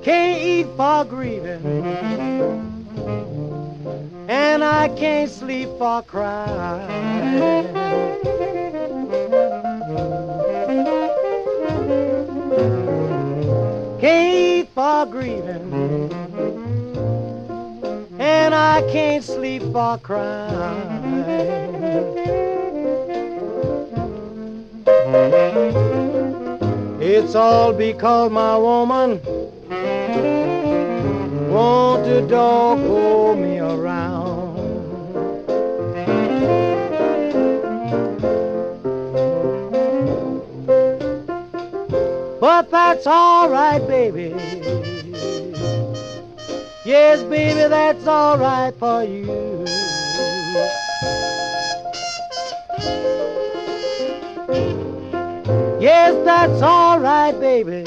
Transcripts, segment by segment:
can't eat for grieving, and I can't sleep for crying. Can't eat for grieving, and I can't sleep for crying. It's all because my woman want to dog me around. But that's all right, baby. Yes, baby, that's all right for you. Yes, that's all right, baby.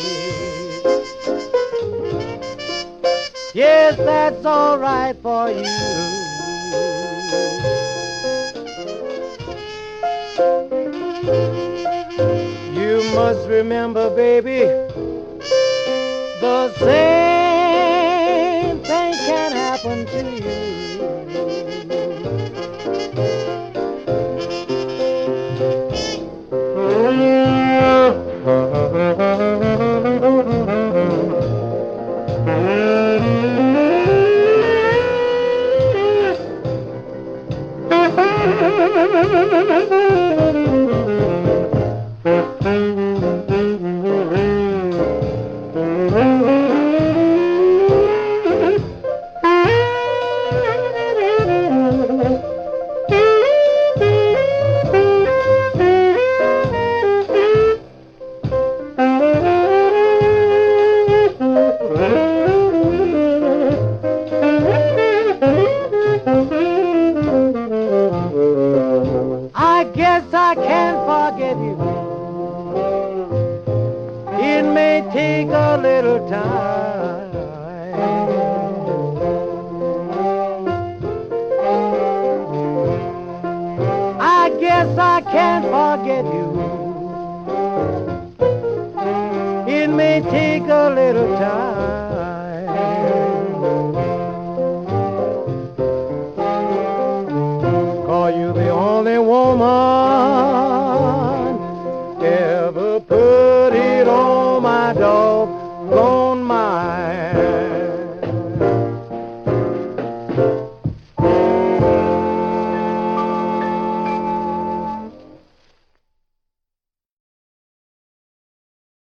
Yes, that's all right for you. You must remember, baby, the same thing can happen to you. I guess I can't forget you. It may take a little time. I guess I can't forget you. It may take a little time.